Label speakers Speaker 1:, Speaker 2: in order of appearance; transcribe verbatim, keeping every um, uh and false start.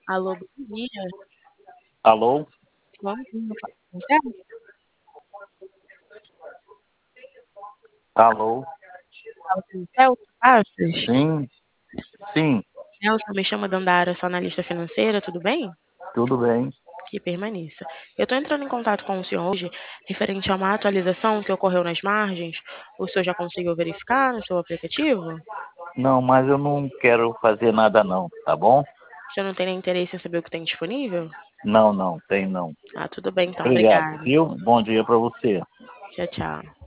Speaker 1: Alô, bom dia.
Speaker 2: Alô?
Speaker 1: Bom dia, fala com o Celso?
Speaker 2: Alô?
Speaker 1: Fala com o Celso Bastos?
Speaker 2: Sim, sim,
Speaker 1: Celso, me chama Dandara, sou analista financeira, tudo bem?
Speaker 2: tudo bem.
Speaker 1: Que permaneça. Eu estou entrando em contato com o senhor hoje, referente a uma atualização que ocorreu nas margens. O senhor já conseguiu verificar no seu aplicativo?
Speaker 2: Não, mas eu não quero fazer nada não, tá bom?
Speaker 1: O senhor não tem nem interesse em saber o que tem disponível?
Speaker 2: Não, não, tem não.
Speaker 1: Ah, tudo bem então,
Speaker 2: Obrigado,
Speaker 1: obrigada.
Speaker 2: viu? Bom dia para você.
Speaker 1: Tchau, tchau.